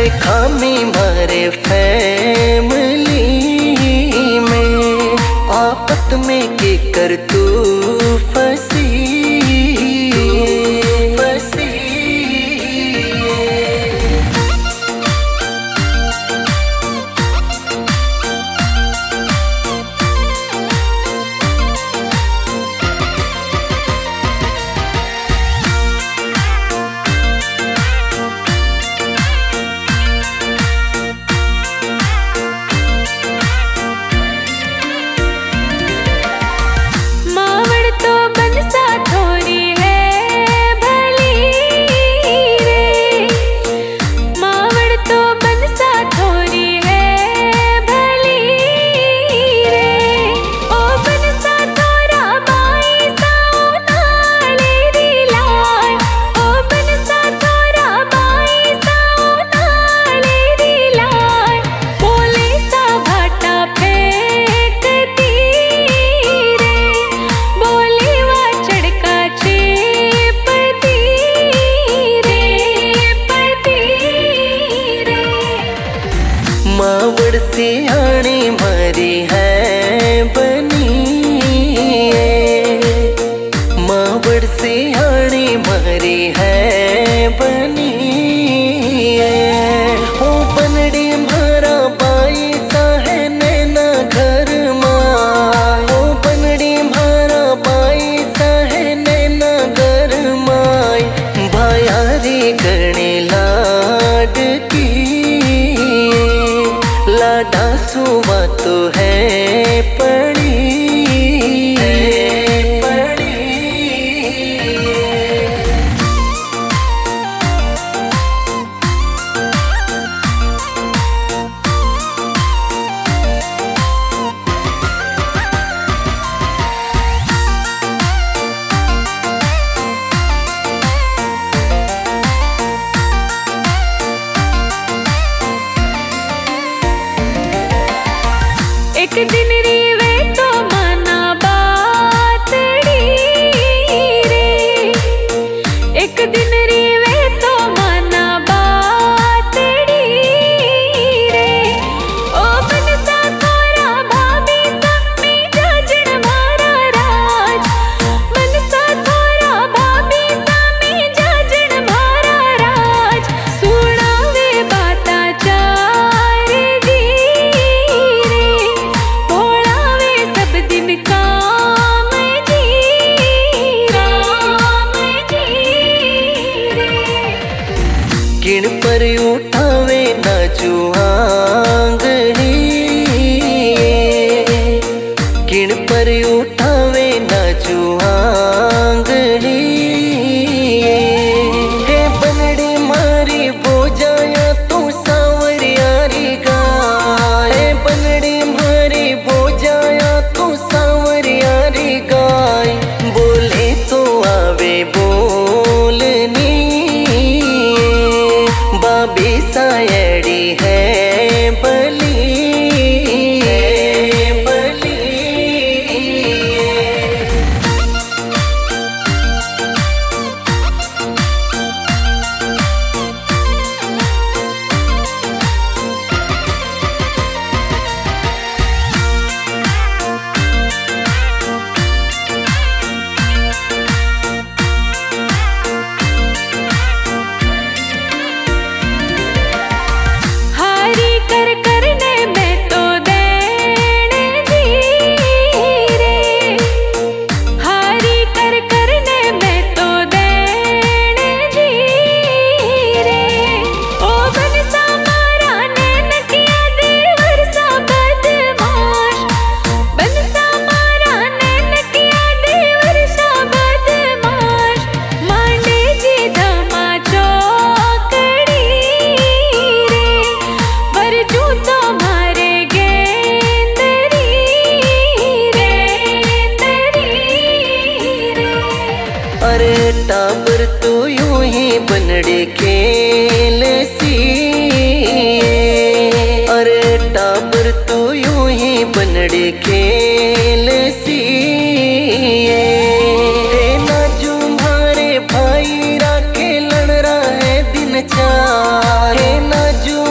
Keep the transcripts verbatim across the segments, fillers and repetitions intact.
खामी मारे फैमिली में, आफत में के कर तू फंसी फंसी। मावड़ सियाणी मारी है बनी, मावड़ सियाणी मारी है बनी। हो बनड़ी मारा बाई साहे नैना घर माँ, हो बनड़ी मारा बाई साहे नैना घर माई। भायारी गणे लाड की लाडा सुवा तो है पड़ी पड़ी। एक दिन रीवे तो माना बातड़ी रे, एक दिन रीवे तो माना बातड़ी रे। ओ बनसा थोरा भाभी सा में जाजण मारा राज, बनसा थोरा भाभी सा में जाजण मारा राज। सुनावे बाता चार दी दिन काम जी काम जी रे। किण पर उठावे नाचू आंगणी, किण पर उठावे नाचू आंगणी। हे बनड़ी मारी बोजाया तू सावरियारी गाय, हे बनड़ी मारी बोजाया तू सावरियारी गाय। बोले तो आवे बोलनी, बाबी सायड़ी है बली बली। हारी कर करने में तो देण जी रे, हारी कर करने में तो देण जी रे। ओ बनसा मारा नैन किया देवर सा बदमाश, बनसा मारा नैन किया देवर सा बदमाश। मांडे जी धमा चौकड़ी रे, वरजू तो मारे गेंदरी गेंदरी रे। अरे टाबर तो यूं ही बनड़े खेल सी, अरे टाबर तो यूं ही बनड़े खेल सी। हे नाजू मारे भाई राखे लड़ रहा है दिन चार, हे नाजू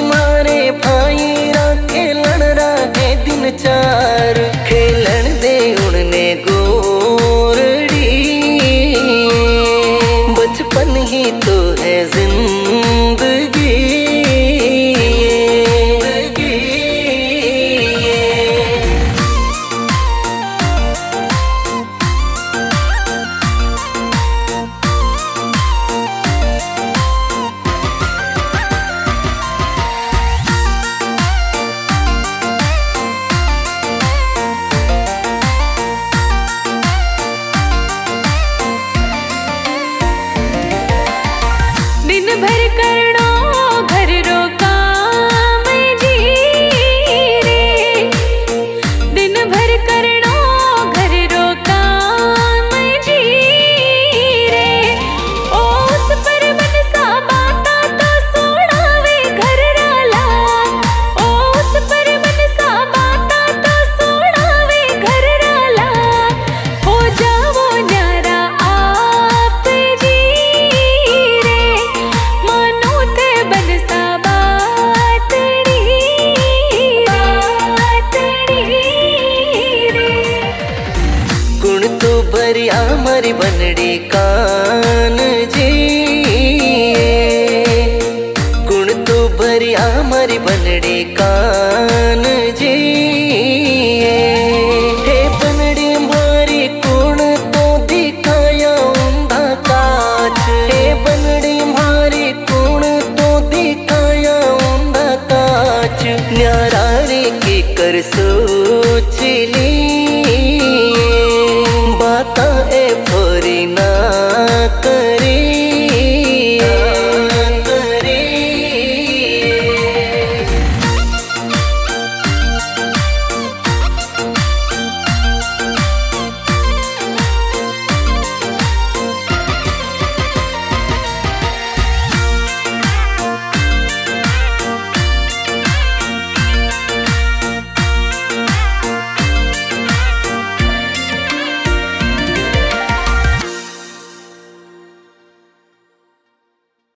बनड़े कान जी